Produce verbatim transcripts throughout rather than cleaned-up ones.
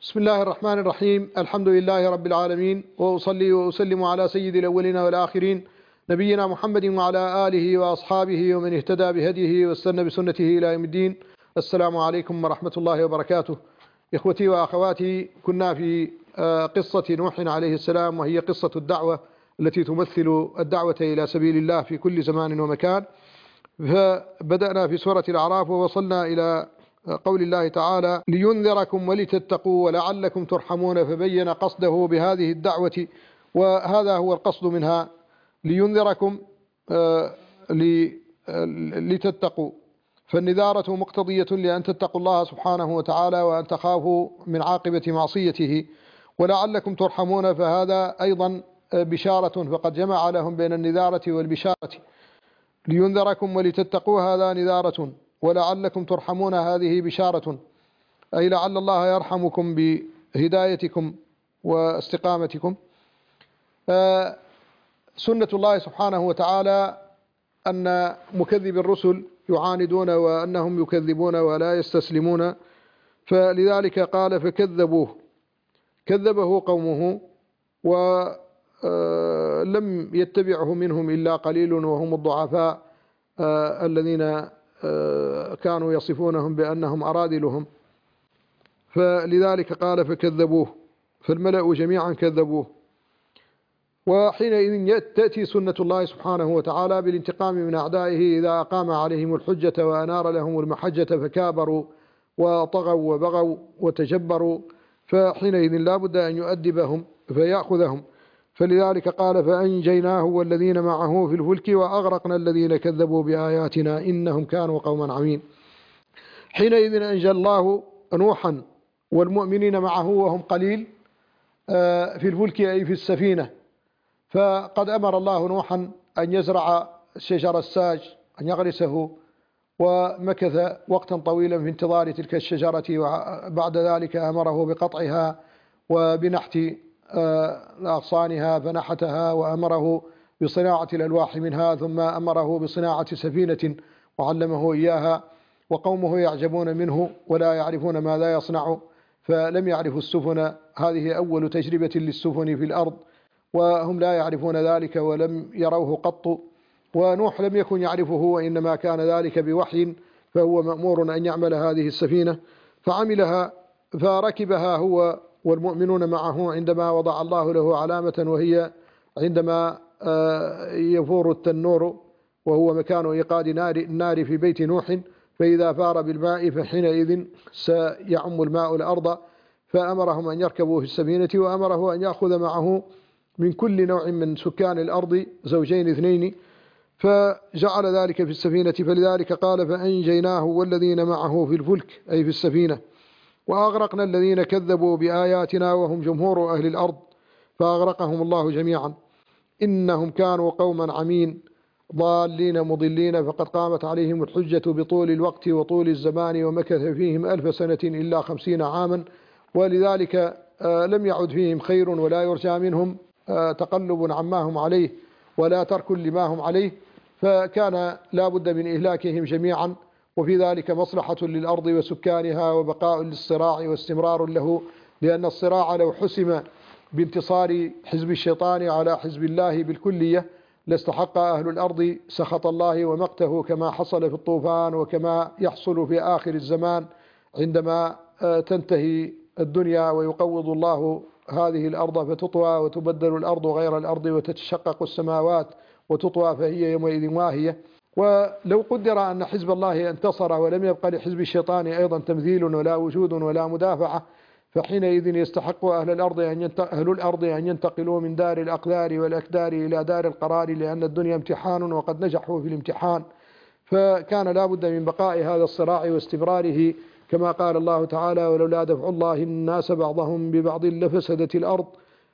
بسم الله الرحمن الرحيم. الحمد لله رب العالمين، وأصلي وأسلم على سيد الأولين والآخرين نبينا محمد وعلى آله وأصحابه ومن اهتدى بهديه واستنى بسنته إلى يوم الدين. السلام عليكم ورحمة الله وبركاته. إخوتي وأخواتي، كنا في قصة نوح عليه السلام، وهي قصة الدعوة التي تمثل الدعوة إلى سبيل الله في كل زمان ومكان. فبدأنا في سورة الأعراف ووصلنا إلى قول الله تعالى: لينذركم ولتتقوا ولعلكم ترحمون. فبين قصده بهذه الدعوة، وهذا هو القصد منها: لينذركم لتتقوا. فالنذارة مقتضية لأن تتقوا الله سبحانه وتعالى وأن تخافوا من عاقبة معصيته. ولعلكم ترحمون، فهذا أيضا بشارة، فقد جمع لهم بين النذارة والبشارة. لينذركم ولتتقوا هذا نذارة، ولعلكم ترحمون هذه بشارة، أي لعل الله يرحمكم بهدايتكم واستقامتكم. سنة الله سبحانه وتعالى أن مكذب الرسل يعاندون وأنهم يكذبون ولا يستسلمون، فلذلك قال: فكذبوه، كذبه قومه ولم يتبعه منهم إلا قليل، وهم الضعفاء الذين كانوا يصفونهم بأنهم أرادلهم. فلذلك قال: فكذبوه، فالملأ جميعا كذبوه. وحينئذ تأتي سنة الله سبحانه وتعالى بالانتقام من أعدائه إذا أقام عليهم الحجة وأنار لهم المحجة، فكابروا وطغوا وبغوا وتجبروا، فحينئذ لا بد أن يؤدبهم فيأخذهم. فلذلك قال: فأنجيناه والذين معه في الفلك وأغرقنا الذين كذبوا بآياتنا إنهم كانوا قوما عمين. حينئذ أنجى الله نوحا والمؤمنين معه وهم قليل في الفلك، أي في السفينة. فقد أمر الله نوحا أن يزرع شجر الساج، أن يغرسه، ومكث وقتا طويلا في انتظار تلك الشجرة، وبعد ذلك أمره بقطعها وبنحت أغصانها فنحتها، وأمره بصناعة الألواح منها، ثم أمره بصناعة سفينة وعلمه إياها. وقومه يعجبون منه ولا يعرفون ماذا يصنع، فلم يعرفوا السفن. هذه أول تجربة للسفن في الأرض، وهم لا يعرفون ذلك ولم يروه قط. ونوح لم يكن يعرفه، وإنما كان ذلك بوحي، فهو مأمور أن يعمل هذه السفينة، فعملها فركبها هو والمؤمنون معه عندما وضع الله له علامة، وهي عندما يفور التنور، وهو مكان إيقاد نار النار في بيت نوح، فإذا فار بالماء فحينئذ سيعم الماء الأرض. فأمرهم أن يركبوا في السفينة، وأمره أن يأخذ معه من كل نوع من سكان الأرض زوجين اثنين، فجعل ذلك في السفينة. فلذلك قال: فأنجيناه والذين معه في الفلك، أي في السفينة، وأغرقنا الذين كذبوا بآياتنا وهم جمهور أهل الأرض، فأغرقهم الله جميعا. إنهم كانوا قوما عمين ضالين مضلين، فقد قامت عليهم الحجة بطول الوقت وطول الزمان، ومكث فيهم ألف سنة إلا خمسين عاما، ولذلك لم يعد فيهم خير ولا يرجى منهم تقلب عما هم عليه ولا ترك لما هم عليه، فكان لا بد من إهلاكهم جميعا. وفي ذلك مصلحة للأرض وسكانها، وبقاء للصراع واستمرار له، لأن الصراع لو حسم بانتصار حزب الشيطان على حزب الله بالكلية لاستحق أهل الأرض سخط الله ومقته، كما حصل في الطوفان، وكما يحصل في آخر الزمان عندما تنتهي الدنيا ويقوض الله هذه الأرض فتطوى وتبدل الأرض غير الأرض وتتشقق السماوات وتطوى، فهي يومئذ واهية. ولو قدر أن حزب الله انتصر ولم يبقى لحزب الشيطان أيضا تمثيل ولا وجود ولا مدافعة، فحينئذ يستحق أهل الأرض أن أهل الأرض أن ينتقلوا من دار الأقدار والأكدار إلى دار القرار، لأن الدنيا امتحان وقد نجحوا في الامتحان. فكان لا بد من بقاء هذا الصراع واستمراره، كما قال الله تعالى: ولولا دفع الله الناس بعضهم ببعض لفسدت الأرض.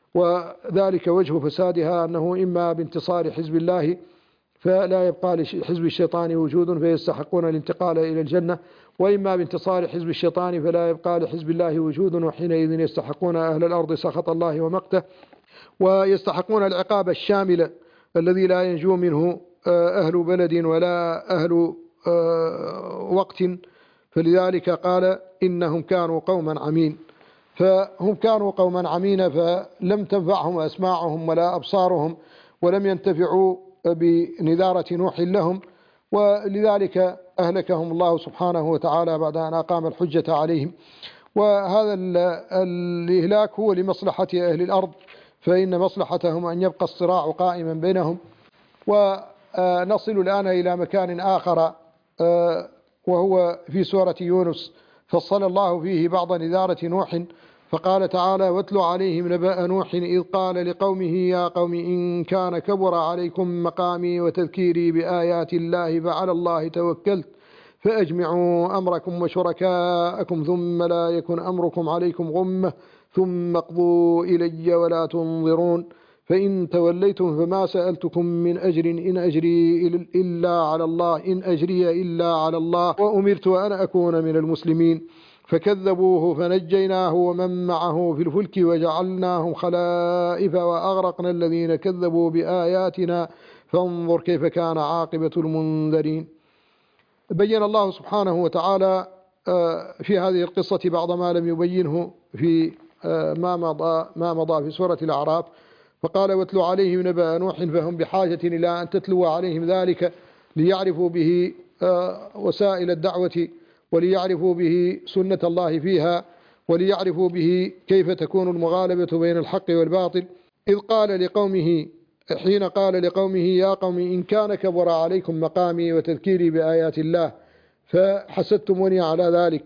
وذلك وجه فسادها أنه إما بانتصار حزب الله فلا يبقى لحزب الشيطان وجود فيستحقون الانتقال إلى الجنة، وإما بانتصار حزب الشيطان فلا يبقى لحزب الله وجود، وحينئذ يستحقون أهل الأرض سخط الله ومقته، ويستحقون العقاب الشامل الذي لا ينجو منه أهل بلد ولا أهل وقت. فلذلك قال: إنهم كانوا قوما عمين. فهم كانوا قوما عمين فلم تنفعهم أسماعهم ولا أبصارهم ولم ينتفعوا بنذارة نوح لهم، ولذلك أهلكهم الله سبحانه وتعالى بعد أن أقام الحجة عليهم. وهذا الإهلاك هو لمصلحة أهل الأرض، فإن مصلحتهم أن يبقى الصراع قائما بينهم. ونصل الآن إلى مكان آخر وهو في سورة يونس، فصل الله فيه بعض نذارة نوح، فقال تعالى: واتل عليهم نبأ نوح إذ قال لقومه يا قوم إن كان كبر عليكم مقامي وتذكيري بآيات الله فعلى الله توكلت فأجمعوا أمركم وشركاءكم ثم لا يكن أمركم عليكم غمة ثم اقضوا إلي ولا تنظرون فإن توليتم فما سألتكم من أجر إن أجري إلا على الله إن أجري إلا على الله وأمرت أن أكون من المسلمين. فكذبوه فنجيناه ومن معه في الفلك وجعلناهم خلائف وأغرقنا الذين كذبوا بآياتنا فانظر كيف كان عاقبة المنذرين. بين الله سبحانه وتعالى في هذه القصة بعض ما لم يبينه في ما مضى ما مضى في سورة الأعراف، فقال: واتلو عليهم نبأ نوح فهم بحاجة إلى أن تتلو عليهم ذلك ليعرفوا به وسائل الدعوة وليعرفوا به سنة الله فيها وليعرفوا به كيف تكون المغالبة بين الحق والباطل. إذ قال لقومه حين قال لقومه يا قوم إن كان كبر عليكم مقامي وتذكيري بآيات الله فحسدتموني على ذلك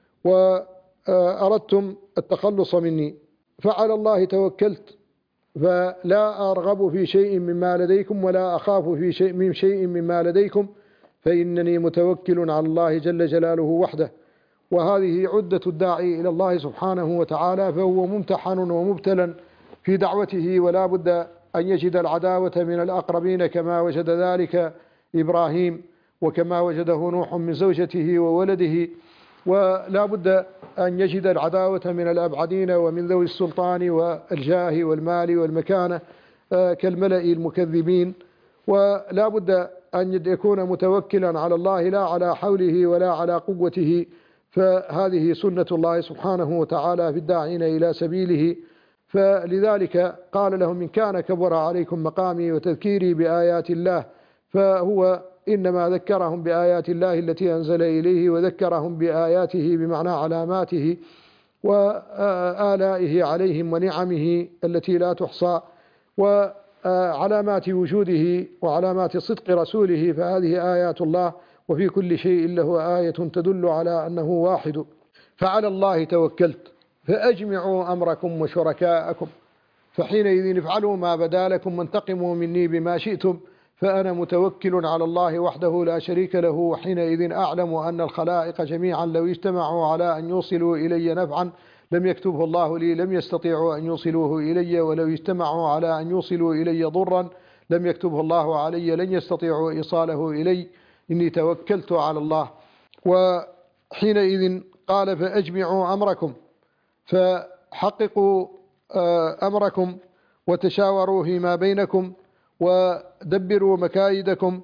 وأردتم التخلص مني فعلى الله توكلت فلا أرغب في شيء مما لديكم ولا أخاف في شيء من شيء مما لديكم فإنني متوكل على الله جل جلاله وحده. وهذه عدة الداعي إلى الله سبحانه وتعالى، فهو ممتحن ومبتلى في دعوته ولا بد أن يجد العداوة من الأقربين كما وجد ذلك إبراهيم وكما وجده نوح من زوجته وولده، ولا بد أن يجد العداوة من الأبعدين ومن ذوي السلطان والجاه والمال والمكانة كالملأ المكذبين، ولا بد أن يكون متوكلا على الله لا على حوله ولا على قوته، فهذه سنة الله سبحانه وتعالى في الداعين إلى سبيله. فلذلك قال لهم إن كان كبر عليكم مقامي وتذكيري بآيات الله، فهو إنما ذكرهم بآيات الله التي أنزل إليه وذكرهم بآياته بمعنى علاماته وآلائه عليهم ونعمه التي لا تحصى وعلامات وجوده وعلامات صدق رسوله، فهذه آيات الله وفي كل شيء له آية تدل على أنه واحد. فعلى الله توكلت فأجمعوا أمركم وشركاءكم فحينئذ افعلوا ما بدا لكم وانتقموا مني بما شئتم فأنا متوكل على الله وحده لا شريك له، وحينئذ أعلم أن الخلائق جميعا لو اجتمعوا على أن يوصلوا إلي نفعا لم يكتبه الله لي لم يستطيعوا أن يوصلوه إلي، ولو اجتمعوا على أن يوصلوا إلي ضرا لم يكتبه الله علي لن يستطيعوا إيصاله إلي، إني توكلت على الله. وحينئذ قال فأجمعوا أمركم فحققوا أمركم وتشاوروا فيما بينكم ودبروا مكايدكم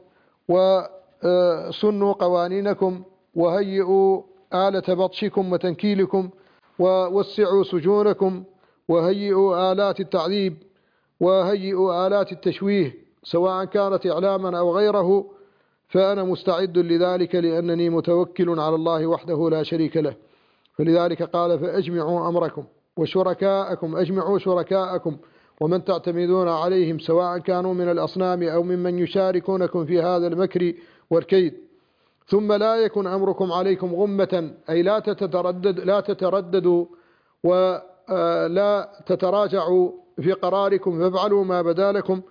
وسنوا قوانينكم وهيئوا آلة بطشكم وتنكيلكم ووسعوا سجونكم وهيئوا آلات التعذيب وهيئوا آلات التشويه سواء كانت إعلاما أو غيره، فأنا مستعد لذلك لأنني متوكل على الله وحده لا شريك له. فلذلك قال فأجمعوا أمركم وشركاءكم أجمعوا شركاءكم ومن تعتمدون عليهم سواء كانوا من الأصنام أو ممن يشاركونكم في هذا المكر والكيد، ثم لا يكن أمركم عليكم غمة أي لا تتردد لا تترددوا ولا تتراجعوا في قراركم فافعلوا ما بدا لكم،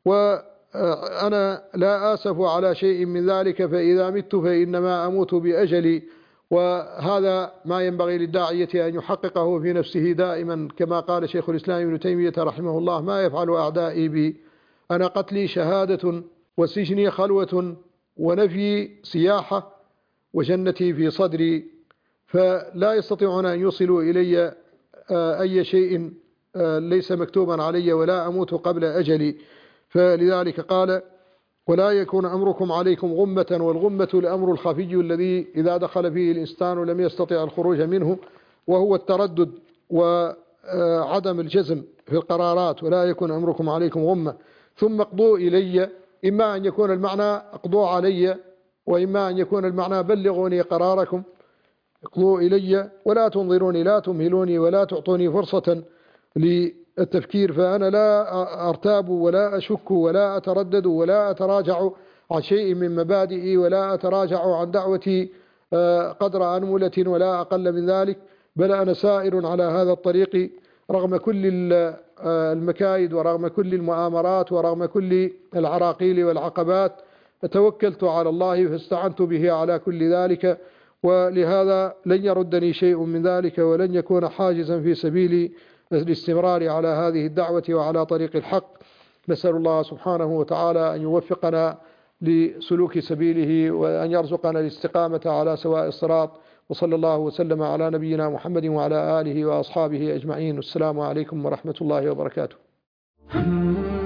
وأنا لا آسف على شيء من ذلك فإذا مت فإنما أموت بأجلي. وهذا ما ينبغي للداعية أن يحققه في نفسه دائما كما قال شيخ الإسلام ابن تيمية رحمه الله ما يفعل أعدائي بي، أنا قتلي شهادة وسجني خلوة ونفي سياحة وجنتي في صدري، فلا يستطيعون أن يوصلوا إلي أي شيء ليس مكتوبا علي ولا أموت قبل أجلي. فلذلك قال ولا يكون أمركم عليكم غمة، والغمة الأمر الخفي الذي إذا دخل فيه الإنسان لم يستطع الخروج منه وهو التردد وعدم الجزم في القرارات، ولا يكون أمركم عليكم غمة ثم اقضوا إلي. إما أن يكون المعنى اقضوا علي، وإما أن يكون المعنى بلغوني قراركم. اقضوا إلي ولا تنظروني، لا تمهلوني ولا تعطوني فرصة للتفكير، فأنا لا أرتاب ولا أشك ولا أتردد ولا أتراجع عن شيء من مبادئي، ولا أتراجع عن دعوتي قدر أنملة ولا أقل من ذلك، بل أنا سائر على هذا الطريق رغم كل المكايد ورغم كل المؤامرات ورغم كل العراقيل والعقبات. توكلت على الله فاستعنت به على كل ذلك، ولهذا لن يردني شيء من ذلك، ولن يكون حاجزا في سبيل الاستمرار على هذه الدعوة وعلى طريق الحق. نسأل الله سبحانه وتعالى أن يوفقنا لسلوك سبيله، وأن يرزقنا الاستقامة على سواء الصراط. وصلى الله وسلم على نبينا محمد وعلى آله وأصحابه أجمعين. والسلام عليكم ورحمة الله وبركاته.